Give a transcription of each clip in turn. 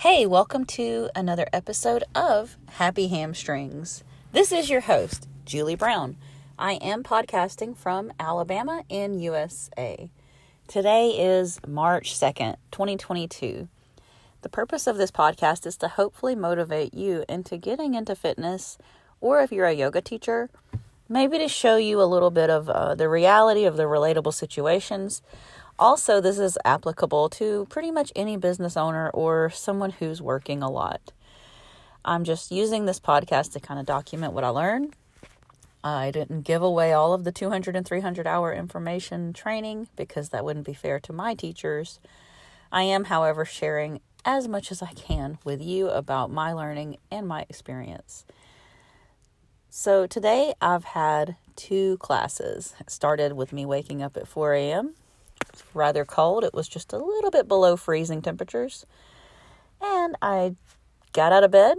Hey, welcome to another episode of Happy Hamstrings. This is your host, Julie Brown. I am podcasting from Alabama in USA. Today is March 2nd, 2022. The purpose of this podcast is to hopefully motivate you into getting into fitness, or if you're a yoga teacher, maybe to show you a little bit of the reality of the relatable situations. Also, this is applicable to pretty much any business owner or someone who's working a lot. I'm just using this podcast to kind of document what I learned. I didn't give away all of the 200 and 300 hour information training because that wouldn't be fair to my teachers. I am, however, sharing as much as I can with you about my learning and my experience. So today I've had 2 classes. It started with me waking up at 4 a.m. It's rather cold. It was just a little bit below freezing temperatures. And I got out of bed,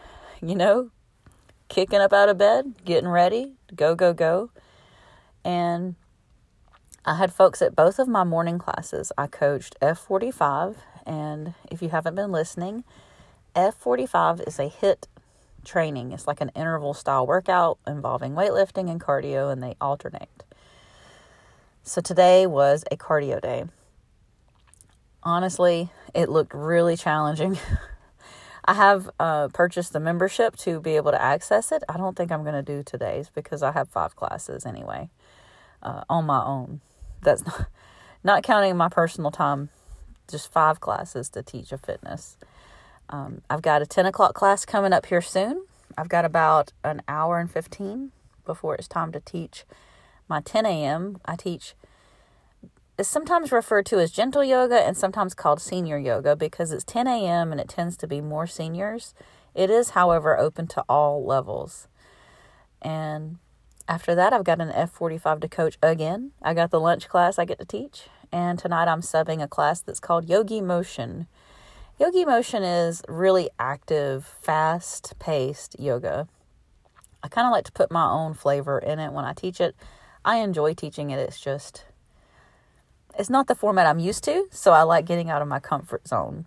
kicking up out of bed, getting ready, go. And I had folks at both of my morning classes. I coached F45, and if you haven't been listening, F45 is a HIIT training. It's like an interval style workout involving weightlifting and cardio, and they alternate. So today was a cardio day. Honestly, it looked really challenging. I have purchased the membership to be able to access it. I don't think I'm going to do today's because I have 5 classes anyway on my own. That's not counting my personal time, just 5 classes to teach a fitness. I've got a 10 o'clock class coming up here soon. I've got about an hour and 15 before it's time to teach my 10 a.m. I teach, it's sometimes referred to as gentle yoga and sometimes called senior yoga because it's 10 a.m. and it tends to be more seniors. It is, however, open to all levels. And after that, I've got an F45 to coach again. I got the lunch class I get to teach. And tonight I'm subbing a class that's called Yogi Motion. Yogi Motion is really active, fast-paced yoga. I kind of like to put my own flavor in it when I teach it. I enjoy teaching it. It's not the format I'm used to, so I like getting out of my comfort zone.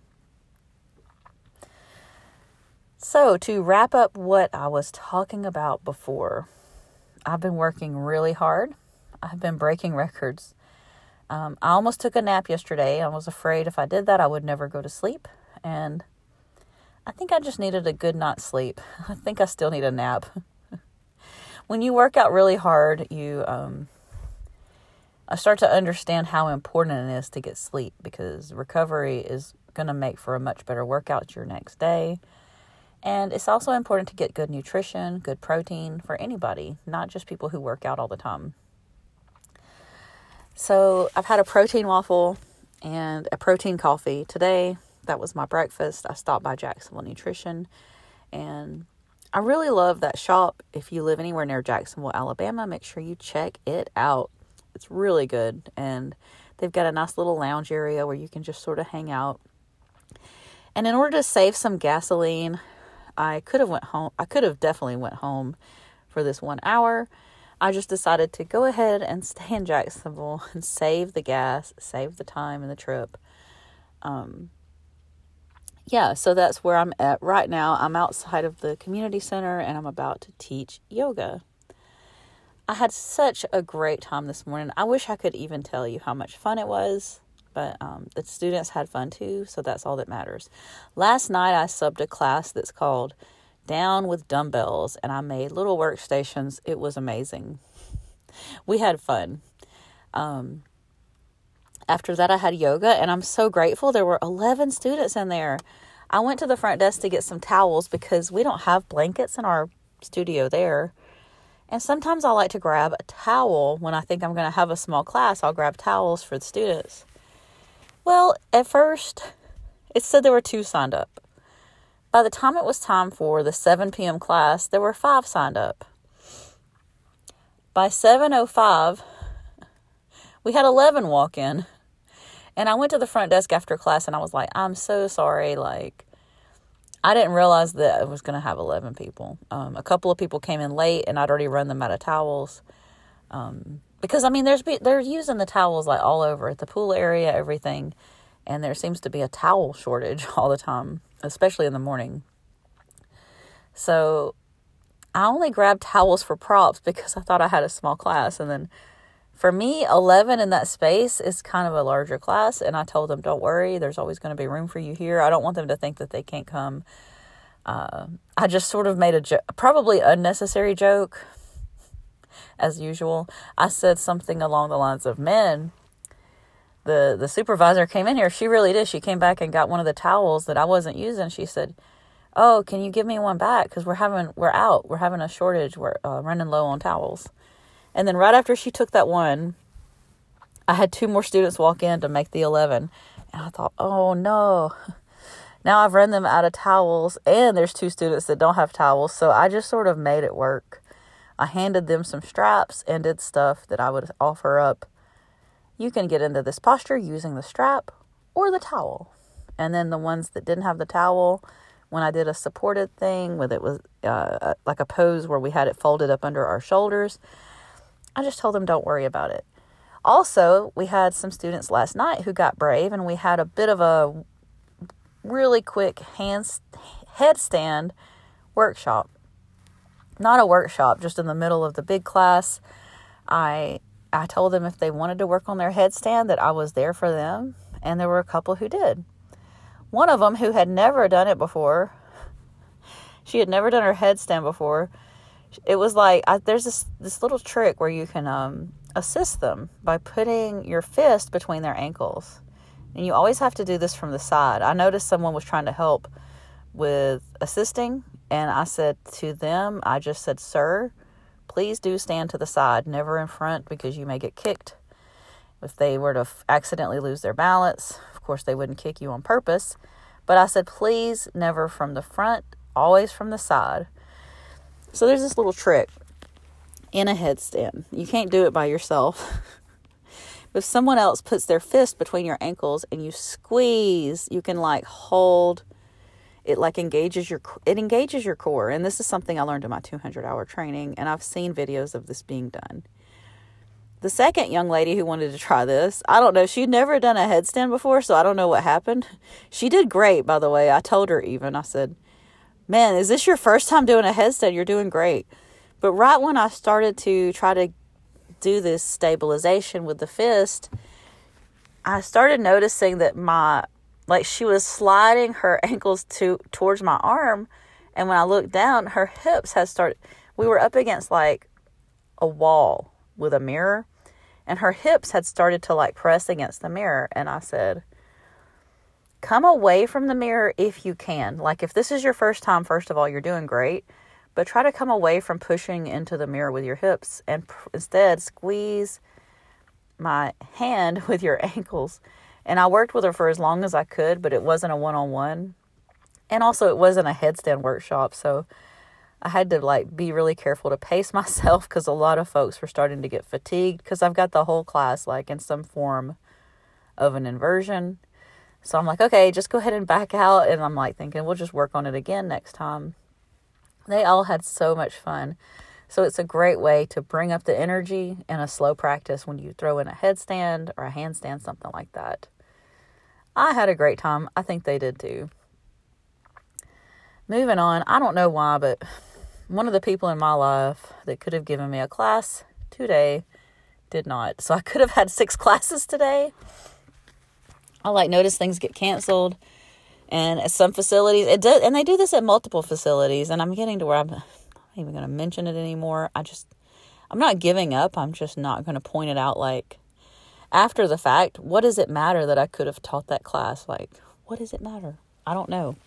So to wrap up what I was talking about before, I've been working really hard. I've been breaking records. I almost took a nap yesterday. I was afraid if I did that, I would never go to sleep. And I think I just needed a good night's sleep. I think I still need a nap. When you work out really hard, I start to understand how important it is to get sleep because recovery is going to make for a much better workout your next day. And it's also important to get good nutrition, good protein for anybody, not just people who work out all the time. So I've had a protein waffle and a protein coffee today. That was my breakfast. I stopped by Jacksonville Nutrition, and I really love that shop. If you live anywhere near Jacksonville, Alabama, make sure you check it out. It's really good, and they've got a nice little lounge area where you can just sort of hang out. And in order to save some gasoline, I could have definitely went home for this 1 hour. I just decided to go ahead and stay in Jacksonville and save the gas, save the time and the trip. So that's where I'm at right now. I'm outside of the community center and I'm about to teach yoga. I had such a great time this morning. I wish I could even tell you how much fun it was, but the students had fun too, so that's all that matters. Last night I subbed a class that's called Down with Dumbbells, and I made little workstations. It was amazing. We had fun. After that, I had yoga, and I'm so grateful. There were 11 students in there. I went to the front desk to get some towels because we don't have blankets in our studio there. And sometimes I like to grab a towel when I think I'm going to have a small class. I'll grab towels for the students. Well, at first, it said there were 2 signed up. By the time it was time for the 7 p.m. class, there were 5 signed up. By 7:05, we had 11 walk in. And I went to the front desk after class and I was like, I'm so sorry. I didn't realize that I was going to have 11 people. A couple of people came in late and I'd already run them out of towels. Because, they're using the towels all over at the pool area, everything. and there seems to be a towel shortage all the time, especially in the morning. So I only grabbed towels for props because I thought I had a small class. And then for me, 11 in that space is kind of a larger class. And I told them, don't worry, there's always going to be room for you here. I don't want them to think that they can't come. I just sort of made a probably unnecessary joke, as usual. I said something along the lines of, man, the supervisor came in here. She really did. She came back and got one of the towels that I wasn't using. She said, oh, can you give me one back? Because we're having a shortage. We're running low on towels. And then right after she took that one, I had 2 more students walk in to make the 11. And I thought, oh no, now I've run them out of towels, and there's 2 students that don't have towels. So I just sort of made it work. I handed them some straps and did stuff that I would offer up. You can get into this posture using the strap or the towel. And then the ones that didn't have the towel, when I did a supported thing, with it was like a pose where we had it folded up under our shoulders, I just told them don't worry about it. Also, we had some students last night who got brave, and we had a bit of a really quick headstand workshop. Not a workshop, just in the middle of the big class. I told them if they wanted to work on their headstand that I was there for them, and there were a couple who did. One of them, who had never done it before, she had never done her headstand before. It was like, there's this little trick where you can assist them by putting your fist between their ankles. And you always have to do this from the side. I noticed someone was trying to help with assisting, and I said to them, I just said, sir, please do stand to the side, never in front, because you may get kicked. If they were to accidentally lose their balance, of course they wouldn't kick you on purpose. But I said, please, never from the front, always from the side. So there's this little trick in a headstand. You can't do it by yourself. If someone else puts their fist between your ankles and you squeeze, you can like hold it, like engages your core. And this is something I learned in my 200-hour training, and I've seen videos of this being done. The second young lady who wanted to try this, I don't know, she'd never done a headstand before, so I don't know what happened. She did great, by the way. I told her even, I said, man, is this your first time doing a headstand? You're doing great. But right when I started to try to do this stabilization with the fist, I started noticing that she was sliding her ankles towards my arm. And when I looked down, her hips had started, we were up against like a wall with a mirror, and her hips had started to like press against the mirror. And I said, come away from the mirror if you can. Like, if this is your first time, first of all, you're doing great. But try to come away from pushing into the mirror with your hips, and instead squeeze my hand with your ankles. And I worked with her for as long as I could, but it wasn't a one-on-one. And also it wasn't a headstand workshop. So I had to be really careful to pace myself, because a lot of folks were starting to get fatigued, because I've got the whole class in some form of an inversion. So I'm like, okay, just go ahead and back out. And I'm thinking, we'll just work on it again next time. They all had so much fun. So it's a great way to bring up the energy in a slow practice when you throw in a headstand or a handstand, something like that. I had a great time. I think they did too. Moving on, I don't know why, but one of the people in my life that could have given me a class today did not. So I could have had 6 classes today. I notice things get canceled. And at some facilities, it does, and they do this at multiple facilities, and I'm getting to where I'm not even going to mention it anymore. I'm not giving up. I'm just not going to point it out after the fact. What does it matter that I could have taught that class? What does it matter? I don't know.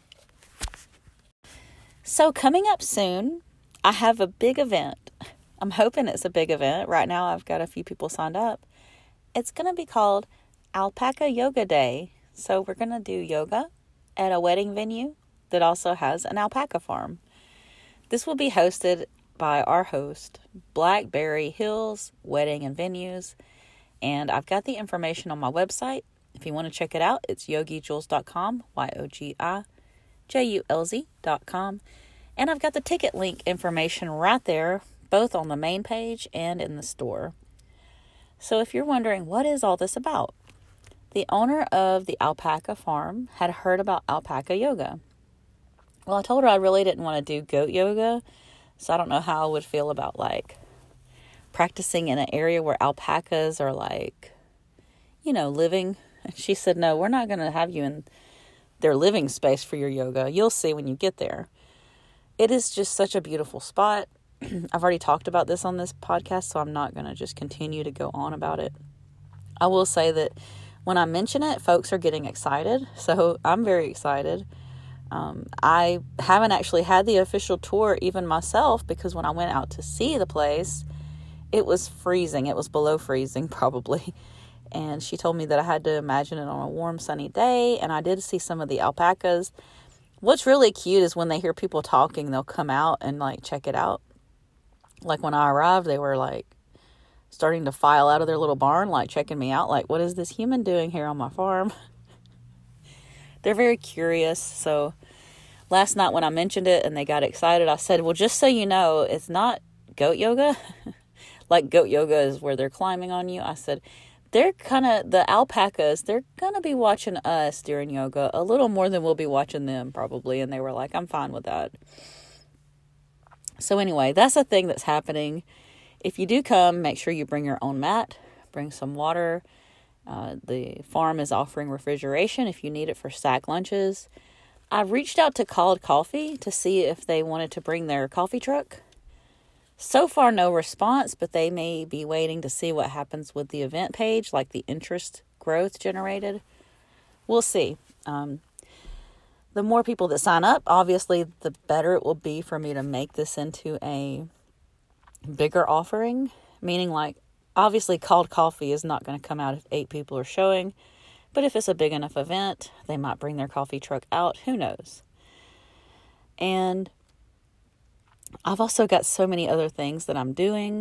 So coming up soon, I have a big event. I'm hoping it's a big event. Right now, I've got a few people signed up. It's going to be called Alpaca Yoga Day. So we're going to do yoga at a wedding venue that also has an alpaca farm. This will be hosted by our host, Blackberry Hills Wedding and Venues. And I've got the information on my website. If you want to check it out, it's yogijules.com, YOGIJULZ.com. And I've got the ticket link information right there, both on the main page and in the store. So if you're wondering, what is all this about? The owner of the alpaca farm had heard about alpaca yoga. Well, I told her I really didn't want to do goat yoga, so I don't know how I would feel about like practicing in an area where alpacas are like, living. And she said, no, we're not going to have you in their living space for your yoga. You'll see when you get there. It is just such a beautiful spot. I've already talked about this on this podcast, so I'm not going to just continue to go on about it. I will say that when I mention it, folks are getting excited, so I'm very excited. I haven't actually had the official tour even myself, because when I went out to see the place, it was freezing. It was below freezing probably. And she told me that I had to imagine it on a warm, sunny day. And I did see some of the alpacas. What's really cute is when they hear people talking, they'll come out and like check it out. Like when I arrived, they were like starting to file out of their little barn, like checking me out. Like, what is this human doing here on my farm? They're very curious. So last night when I mentioned it and they got excited, I said, well, just so you know, it's not goat yoga. Like goat yoga is where they're climbing on you. I said, the alpacas, they're going to be watching us during yoga a little more than we'll be watching them probably. And they were like, I'm fine with that. So anyway, that's a thing that's happening. If you do come, make sure you bring your own mat, bring some water. The farm is offering refrigeration if you need it for sack lunches. I've reached out to Called Coffee to see if they wanted to bring their coffee truck. So far, no response, but they may be waiting to see what happens with the event page, like the interest growth generated. We'll see. The more people that sign up, obviously, the better it will be for me to make this into a bigger offering. Meaning, like, obviously, Called Coffee is not going to come out if 8 people are showing. But if it's a big enough event, they might bring their coffee truck out. Who knows? And I've also got so many other things that I'm doing.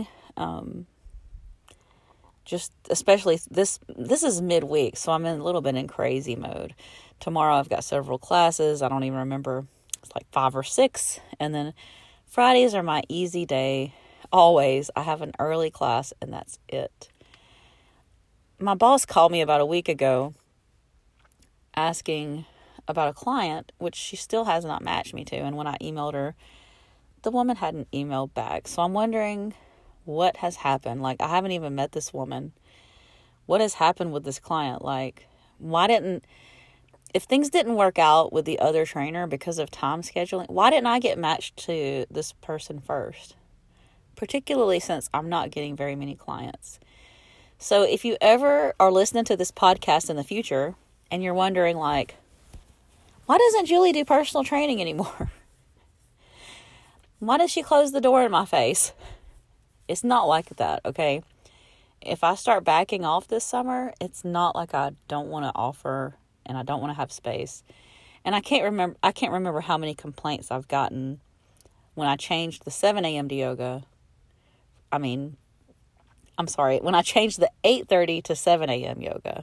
Just especially this is midweek, so I'm in a little bit in crazy mode. Tomorrow I've got several classes. I don't even remember. It's like 5 or 6. And then Fridays are my easy day. Always. I have an early class and that's it. My boss called me about a week ago asking about a client, which she still has not matched me to. And when I emailed her, the woman hadn't emailed back. So I'm wondering what has happened. Like, I haven't even met this woman. What has happened with this client? Like, if things didn't work out with the other trainer because of time scheduling, why didn't I get matched to this person first? Particularly since I'm not getting very many clients. So if you ever are listening to this podcast in the future and you're wondering, like, why doesn't Julie do personal training anymore? Why does she close the door in my face? It's not like that, okay? If I start backing off this summer, it's not like I don't want to offer and I don't want to have space. And I can't remember how many complaints I've gotten when I changed the 7 a.m. to yoga. When I changed the 8:30 to 7 a.m. yoga.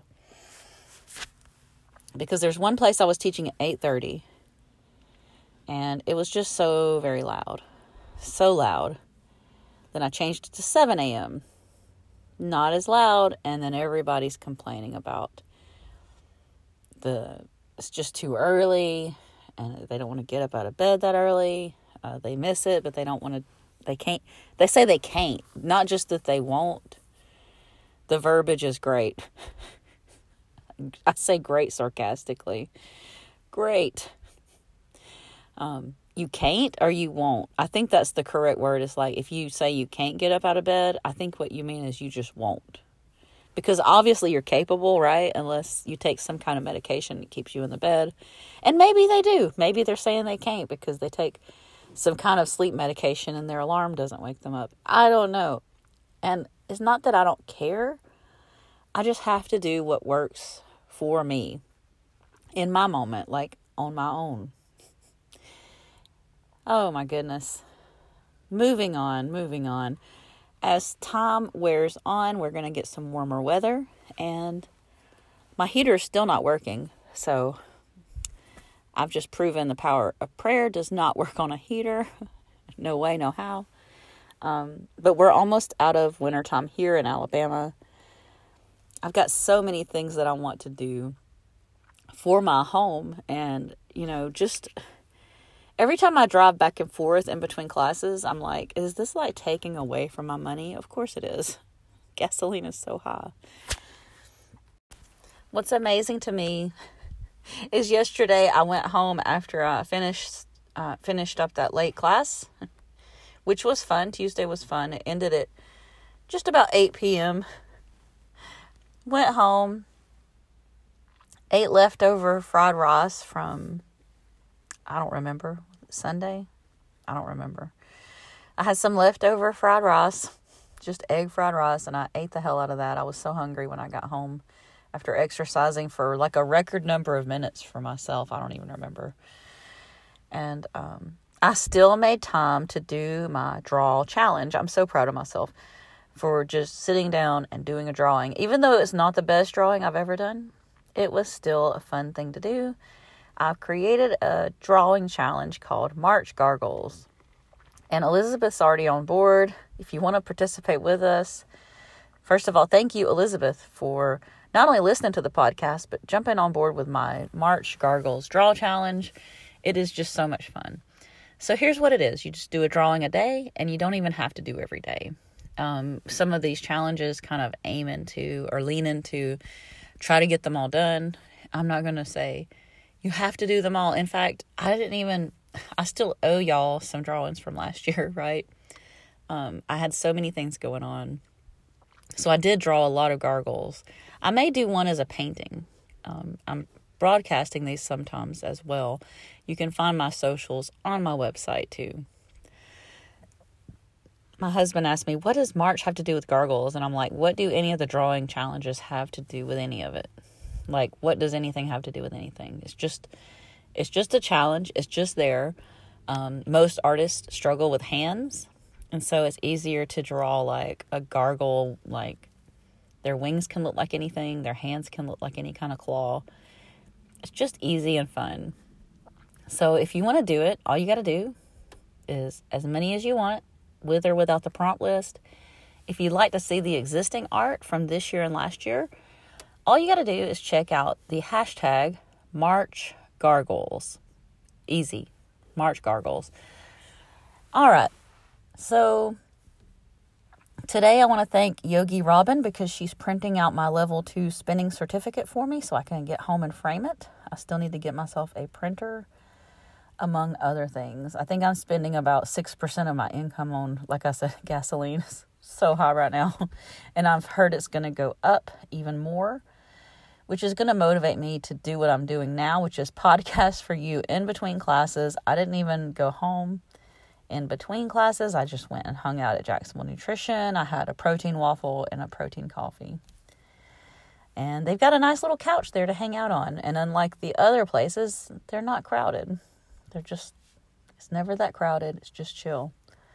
Because there's one place I was teaching at 8:30. And it was just so very loud. So loud. Then I changed it to 7 a.m. Not as loud. And then everybody's complaining about it's just too early. And they don't want to get up out of bed that early. They miss it, but they don't want to. They can't. They say they can't. Not just that they won't. The verbiage is great. I say great sarcastically. Great. You can't or you won't. I think that's the correct word. It's like if you say you can't get up out of bed, I think what you mean is you just won't. Because obviously you're capable, right? Unless you take some kind of medication that keeps you in the bed. And maybe they do. Maybe they're saying they can't because they take some kind of sleep medication and their alarm doesn't wake them up. I don't know. And it's not that I don't care. I just have to do what works for me in my moment, like on my own. Oh my goodness. Moving on. As time wears on, we're going to get some warmer weather and my heater is still not working. So I've just proven the power of prayer does not work on a heater. No way, no how. But we're almost out of wintertime here in Alabama. I've got so many things that I want to do for my home. And, just every time I drive back and forth in between classes, I'm like, is this like taking away from my money? Of course it is. Gasoline is so high. What's amazing to me is yesterday I went home after I finished up that late class, which was fun. Tuesday was fun. It ended at just about 8 p.m. Went home, ate leftover fried rice from, I don't remember, Sunday? I don't remember. I had some leftover fried rice, just egg fried rice, and I ate the hell out of that. I was so hungry when I got home after exercising for like a record number of minutes for myself. I don't even remember. And I still made time to do my draw challenge. I'm so proud of myself for just sitting down and doing a drawing. Even though it's not the best drawing I've ever done, it was still a fun thing to do. I've created a drawing challenge called March Gargles. And Elizabeth's already on board. If you want to participate with us, first of all, thank you, Elizabeth, for not only listening to the podcast, but jumping on board with my March Gargles Draw Challenge. It is just so much fun. So here's what it is. You just do a drawing a day, and you don't even have to do every day. Some of these challenges kind of aim into or lean into try to get them all done. I'm not going to say you have to do them all. In fact, I still owe y'all some drawings from last year, right? I had so many things going on. So I did draw a lot of gargles. I may do one as a painting. I'm broadcasting these sometimes as well. You can find my socials on my website too. My husband asked me, what does March have to do with gargles? And I'm like, what do any of the drawing challenges have to do with any of it? Like, what does anything have to do with anything? It's just a challenge. It's just there. Most artists struggle with hands. And so it's easier to draw like a gargle, like their wings can look like anything. Their hands can look like any kind of claw. It's just easy and fun. So if you want to do it, all you got to do is as many as you want, with or without the prompt list. If you'd like to see the existing art from this year and last year, all you got to do is check out the hashtag March Gargles. Easy. March Gargles. All right. So today I want to thank Yogi Robin because she's printing out my level 2 spinning certificate for me so I can get home and frame it. I still need to get myself a printer, among other things. I think I'm spending about 6% of my income on, like I said, gasoline. It's so high right now. And I've heard it's going to go up even more, which is going to motivate me to do what I'm doing now, which is podcast for you in between classes. I didn't even go home in between classes. I just went and hung out at Jacksonville Nutrition. I had a protein waffle and a protein coffee. And they've got a nice little couch there to hang out on. And unlike the other places, they're not crowded. It's never that crowded. It's just chill.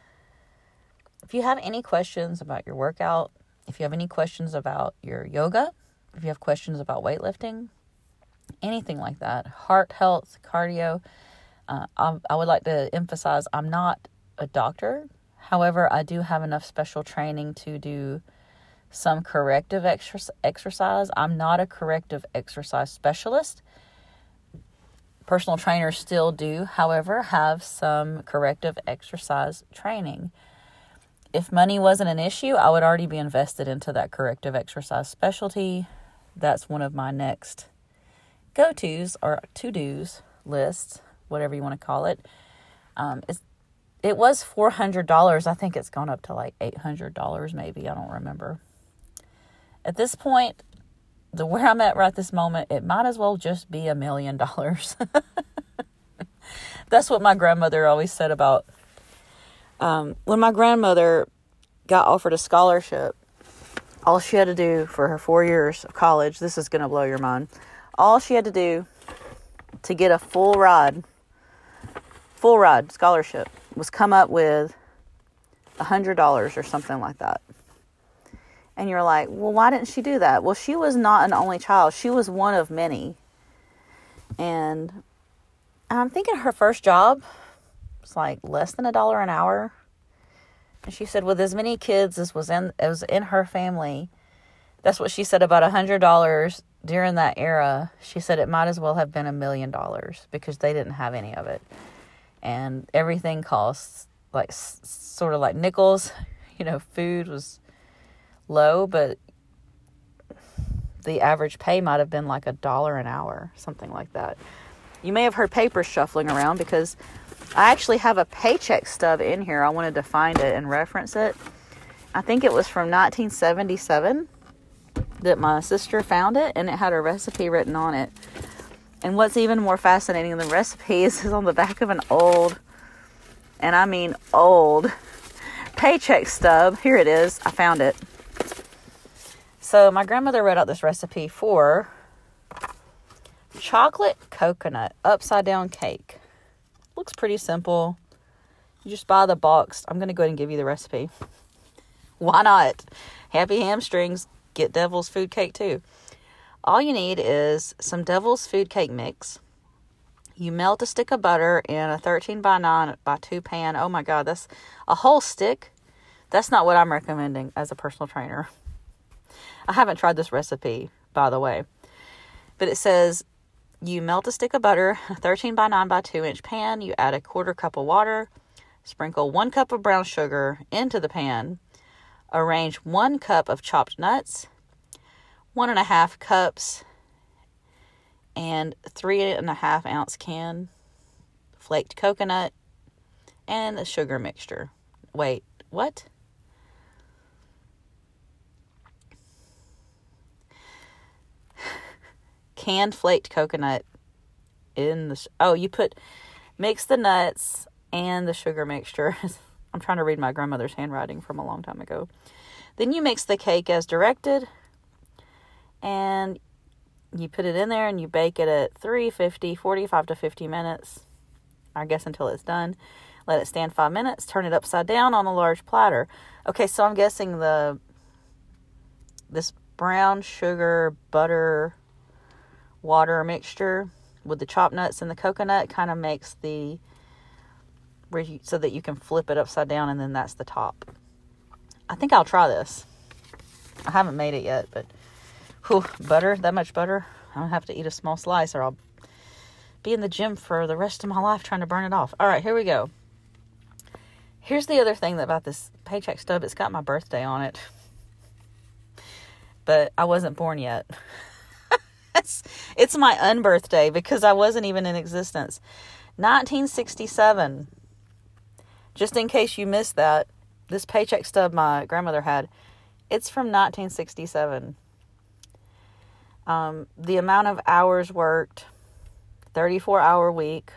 If you have any questions about your workout, if you have any questions about your yoga, if you have questions about weightlifting, anything like that, heart health, cardio, I would like to emphasize I'm not a doctor. However, I do have enough special training to do some corrective exercise. I'm not a corrective exercise specialist. Personal trainers still do, however, have some corrective exercise training. If money wasn't an issue, I would already be invested into that corrective exercise specialty. That's one of my next go-tos or to-dos lists, whatever you want to call it. It was $400. I think it's gone up to like $800 maybe. I don't remember. At this point, where I'm at right this moment, it might as well just be $1 million. That's what my grandmother always said about when my grandmother got offered a scholarship. All she had to do for her 4 years of college, this is going to blow your mind. All she had to do to get a full ride scholarship was come up with $100 or something like that. And you're like, well, why didn't she do that? Well, she was not an only child. She was one of many. And I'm thinking her first job was like less than $1 an hour. And she said with as many kids as was in her family, That's what she said about $100 during that era. She said it might as well have been $1 million because they didn't have any of it. And everything costs like sort of like nickels. Food was low, but the average pay might have been like $1 an hour, something like that. You may have heard papers shuffling around because I actually have a paycheck stub in here. I wanted to find it and reference it. I think it was from 1977 that my sister found it, and it had a recipe written on it. And what's even more fascinating than the recipe is on the back of an old, and I mean old, paycheck stub. Here it is. I found it. So my grandmother wrote out this recipe for chocolate coconut upside down cake. Looks pretty simple. You just buy the box. I'm going to go ahead and give you the recipe. Why not? Happy hamstrings. Get Devil's Food Cake too. All you need is some Devil's Food Cake mix. You melt a stick of butter in a 13 by 9 by 2 pan. Oh my God, that's a whole stick. That's not what I'm recommending as a personal trainer. I haven't tried this recipe, by the way. But it says you melt a stick of butter, a 13 by 9 by 2 inch pan. You add a 1/4 cup of water. Sprinkle 1 cup of brown sugar into the pan. Arrange 1 cup of chopped nuts, 1.5 cups, and 3.5 ounce can flaked coconut, and a sugar mixture. Wait, what? Canned flaked coconut in the... you mix the nuts and the sugar mixture. I'm trying to read my grandmother's handwriting from a long time ago. Then you mix the cake as directed, and you put it in there, and you bake it at 350, 45 to 50 minutes, I guess until it's done. Let it stand 5 minutes. Turn it upside down on a large platter. Okay, so I'm guessing this brown sugar, butter, water mixture with the chopped nuts and the coconut kind of makes so that you can flip it upside down, and then that's the top. I think I'll try this. I haven't made it yet, but butter, that much butter, I'm gonna have to eat a small slice or I'll be in the gym for the rest of my life trying to burn it off. All right, here we go. Here's the other thing about this paycheck stub. It's got my birthday on it, but I wasn't born yet. It's my unbirthday because I wasn't even in existence. 1967. Just in case you missed that, this paycheck stub my grandmother had, it's from 1967. The amount of hours worked, 34-hour week.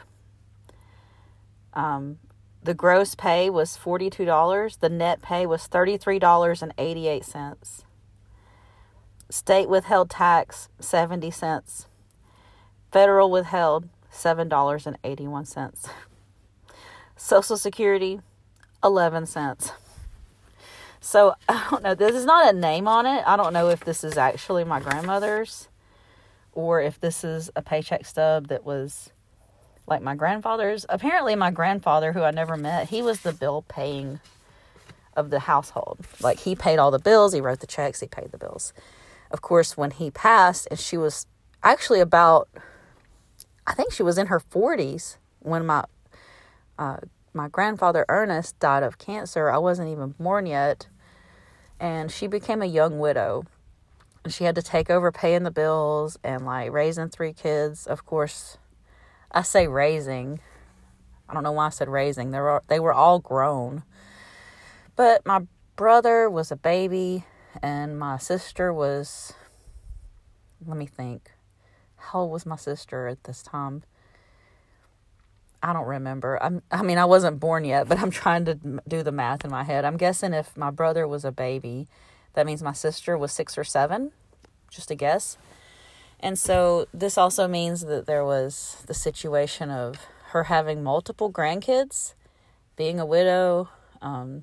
The gross pay was $42. The net pay was $33.88. State withheld tax, 70 cents. Federal withheld, $7.81. Social Security, 11 cents. So, I don't know. This is not a name on it. I don't know if this is actually my grandmother's or if this is a paycheck stub that was like my grandfather's. Apparently, my grandfather, who I never met, he was the bill paying of the household. Like, he paid all the bills. He wrote the checks. He paid the bills. Of course, when he passed, and she was actually I think she was in her 40s when my grandfather Ernest died of cancer. I wasn't even born yet, and she became a young widow. And she had to take over paying the bills and like raising 3 kids. Of course, I say raising. I don't know why I said raising. They were all grown, but my brother was a baby, and my sister was. Let me think. How old was my sister at this time? I don't remember. I wasn't born yet, but I'm trying to do the math in my head. I'm guessing if my brother was a baby, that means my sister was 6 or 7, just a guess. And so this also means that there was the situation of her having multiple grandkids, being a widow, not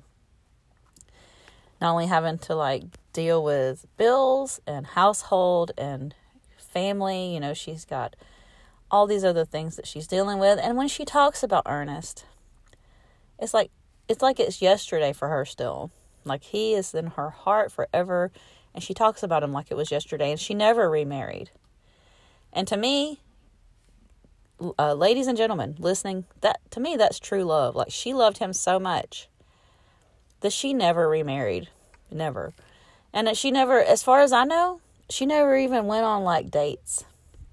only having to like deal with bills and household and family, she's got all these other things that she's dealing with. And when she talks about Ernest, it's like it's yesterday for her still. Like, he is in her heart forever And she talks about him like it was yesterday, and she never remarried. And to me, ladies and gentlemen listening, to me, that's true love. Like, she loved him so much that she never remarried. Never. And that she never, as far as I know, she never even went on, like, dates.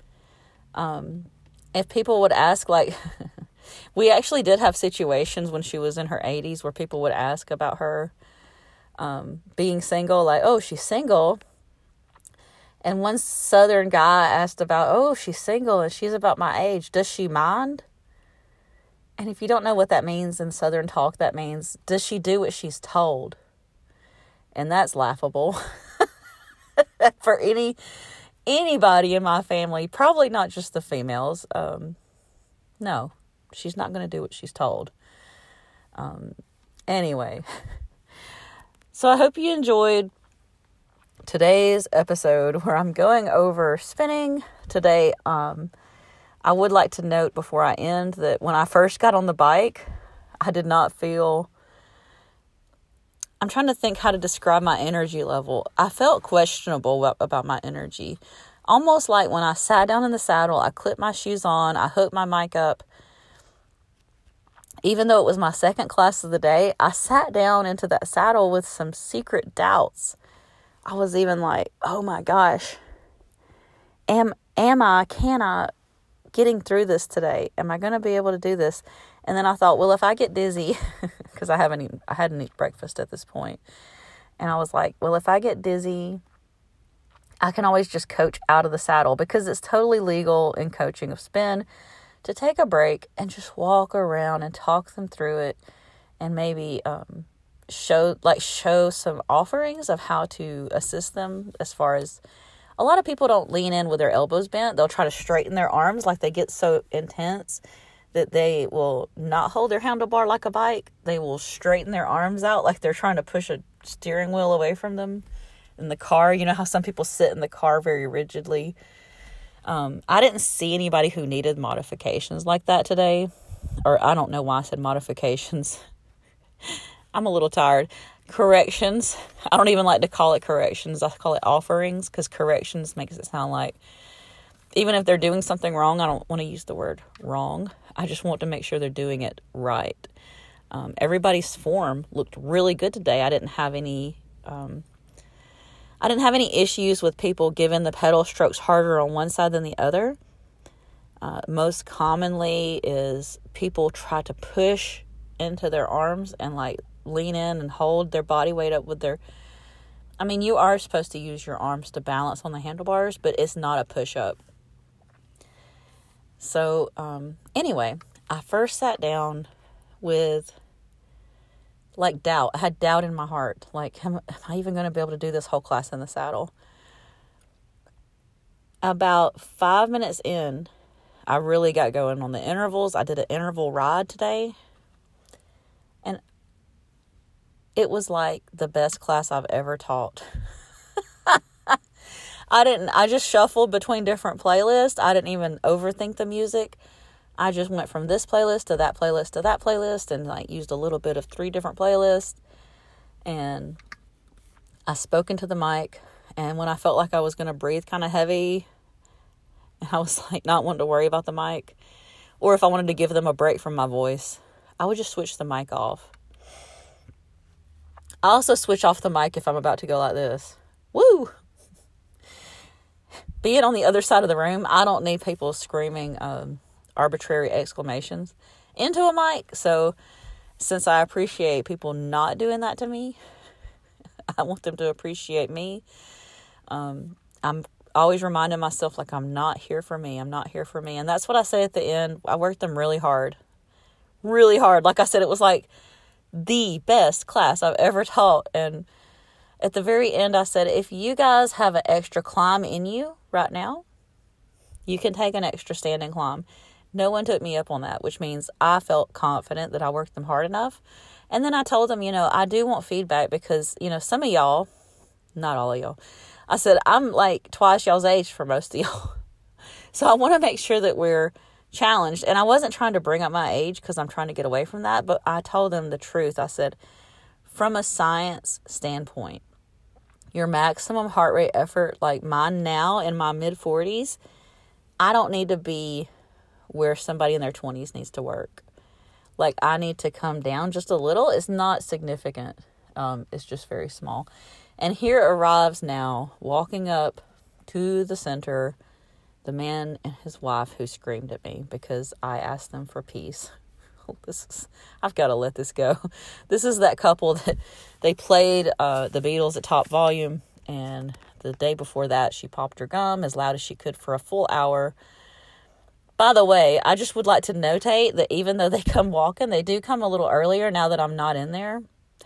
If people would ask, like, we actually did have situations when she was in her 80s where people would ask about her being single, like, oh, she's single. And one Southern guy asked about, oh, she's single and she's about my age. Does she mind? And if you don't know what that means in Southern talk, that means, does she do what she's told? And that's laughable for anybody in my family. Probably not just the females. No, she's not going to do what she's told. Anyway. So I hope you enjoyed today's episode where I'm going over spinning. Today, I would like to note before I end that when I first got on the bike, I did not feel... I'm trying to think how to describe my energy level. I felt questionable about my energy. Almost like when I sat down in the saddle, I clipped my shoes on, I hooked my mic up. Even though it was my second class of the day, I sat down into that saddle with some secret doubts. I was even like, oh my gosh, can I getting through this today? Am I going to be able to do this? And then I thought, well, if I get dizzy, because I hadn't eaten breakfast at this point. And I was like, well, if I get dizzy, I can always just coach out of the saddle, because it's totally legal in coaching of spin to take a break and just walk around and talk them through it, and maybe show some offerings of how to assist them. As far as, a lot of people don't lean in with their elbows bent. They'll try to straighten their arms, like they get so intense that they will not hold their handlebar like a bike. They will straighten their arms out like they're trying to push a steering wheel away from them in the car. You know how some people sit in the car very rigidly. I didn't see anybody who needed modifications like that today. Or I don't know why I said modifications. I'm a little tired. Corrections. I don't even like to call it corrections. I call it offerings, because corrections makes it sound like, even if they're doing something wrong, I don't want to use the word wrong. I just want to make sure they're doing it right. Everybody's form looked really good today. I didn't have any issues with people giving the pedal strokes harder on one side than the other. Most commonly is people try to push into their arms and like lean in and hold their body weight up with their... I mean, you are supposed to use your arms to balance on the handlebars, but it's not a push-up. So, anyway, I first sat down with, like, doubt. I had doubt in my heart. Like, am I even going to be able to do this whole class in the saddle? About 5 minutes in, I really got going on the intervals. I did an interval ride today. And it was like the best class I've ever taught. I just shuffled between different playlists. I didn't even overthink the music. I just went from this playlist to that playlist to that playlist, and like used a little bit of 3 different playlists. And I spoke into the mic, and when I felt like I was going to breathe kind of heavy, I was like not wanting to worry about the mic, or if I wanted to give them a break from my voice, I would just switch the mic off. I also switch off the mic if I'm about to go like this. Woo! Being on the other side of the room, I don't need people screaming arbitrary exclamations into a mic. So since I appreciate people not doing that to me, I want them to appreciate me. I'm always reminding myself, like, I'm not here for me. I'm not here for me. And that's what I say at the end. I worked them really hard. Really hard. Like I said, it was like the best class I've ever taught. And at the very end, I said, if you guys have an extra climb in you right now, you can take an extra standing climb. No one took me up on that, which means I felt confident that I worked them hard enough. And then I told them, I do want feedback because, some of y'all, not all of y'all, I said, I'm like twice y'all's age for most of y'all. So I want to make sure that we're challenged. And I wasn't trying to bring up my age because I'm trying to get away from that. But I told them the truth. I said, from a science standpoint, your maximum heart rate effort, like mine now in my mid-40s, I don't need to be where somebody in their 20s needs to work. Like, I need to come down just a little. It's not significant. It's just very small. And here arrives now, walking up to the center, the man and his wife who screamed at me because I asked them for peace. I've got to let this go. This is that couple that they played the Beatles at top volume, and the day before that, she popped her gum as loud as she could for a full hour. By the way, I just would like to notate that even though they come walking, they do come a little earlier now that I'm not in there.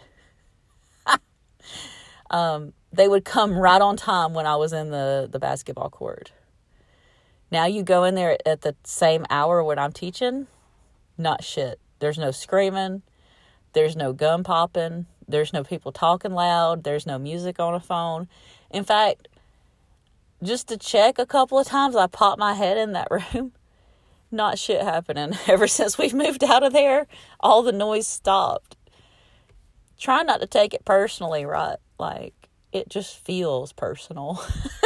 They would come right on time when I was in the basketball court. Now you go in there at the same hour when I'm teaching, not shit. There's no screaming. There's no gum popping. There's no people talking loud. There's no music on a phone. In fact, just to check a couple of times, I popped my head in that room. Not shit happening. Ever since we've moved out of there, all the noise stopped. Try not to take it personally, right? Like, it just feels personal.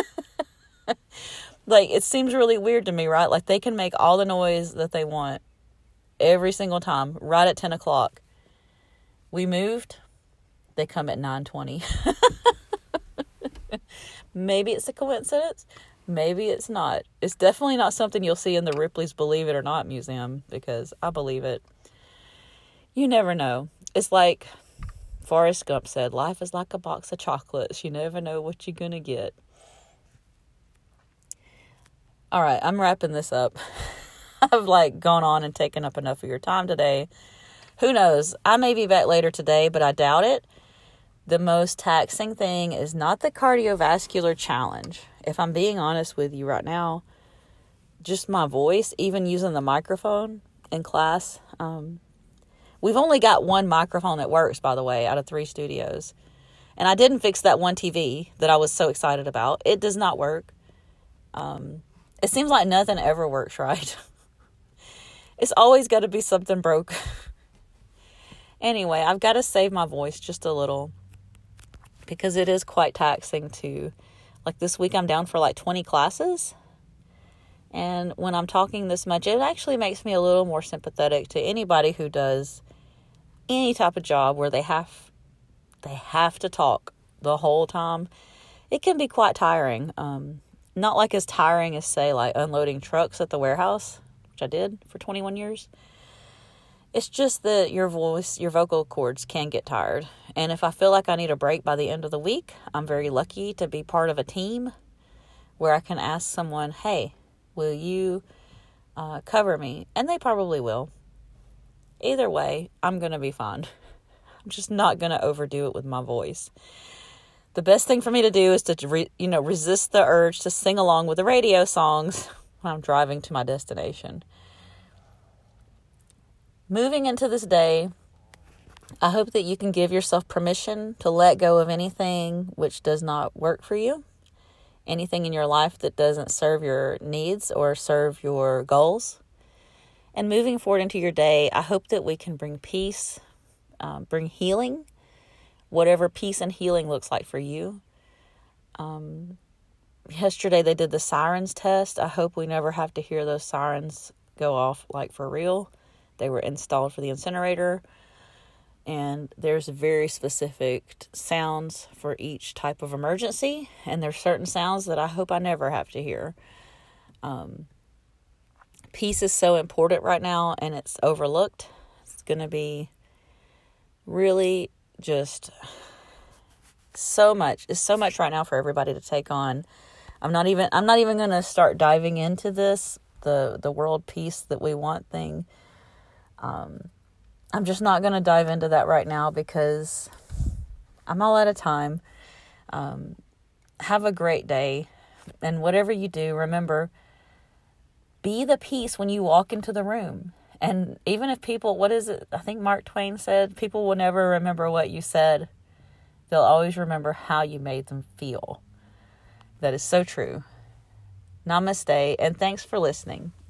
Like, it seems really weird to me, right? Like, they can make all the noise that they want every single time, right at 10 o'clock. We moved. They come at 9:20. Maybe it's a coincidence. Maybe it's not. It's definitely not something you'll see in the Ripley's Believe It or Not museum, because I believe it. You never know. It's like Forrest Gump said, life is like a box of chocolates. You never know what you're going to get. All right, I'm wrapping this up. I've gone on and taken up enough of your time today. Who knows? I may be back later today, but I doubt it. The most taxing thing is not the cardiovascular challenge. If I'm being honest with you right now, just my voice, even using the microphone in class. We've only got one microphone that works, by the way, out of 3 studios. And I didn't fix that one TV that I was so excited about. It does not work. It seems like nothing ever works right. It's always got to be something broke. Anyway, I've got to save my voice just a little, because it is quite taxing to, this week I'm down for 20 classes. And when I'm talking this much, it actually makes me a little more sympathetic to anybody who does any type of job where they have to talk the whole time. It can be quite tiring. Not as tiring as, say, unloading trucks at the warehouse, which I did for 21 years. It's just that your voice, your vocal cords can get tired. And if I feel like I need a break by the end of the week, I'm very lucky to be part of a team where I can ask someone, hey, will you cover me? And they probably will. Either way, I'm going to be fine. I'm just not going to overdo it with my voice. The best thing for me to do is to, resist the urge to sing along with the radio songs when I'm driving to my destination. Moving into this day, I hope that you can give yourself permission to let go of anything which does not work for you. Anything in your life that doesn't serve your needs or serve your goals. And moving forward into your day, I hope that we can bring peace, bring healing, whatever peace and healing looks like for you. Yesterday they did the sirens test. I hope we never have to hear those sirens go off for real. They were installed for the incinerator. And there's very specific sounds for each type of emergency. And there's certain sounds that I hope I never have to hear. Peace is so important right now, and it's overlooked. It's going to be really just so much. It's so much right now for everybody to take on. I'm not even going to start diving into this, the world peace that we want thing. I'm just not going to dive into that right now because I'm all out of time. Have a great day. And whatever you do, remember, be the peace when you walk into the room. And even if people, I think Mark Twain said, people will never remember what you said. They'll always remember how you made them feel. That is so true. Namaste, and thanks for listening.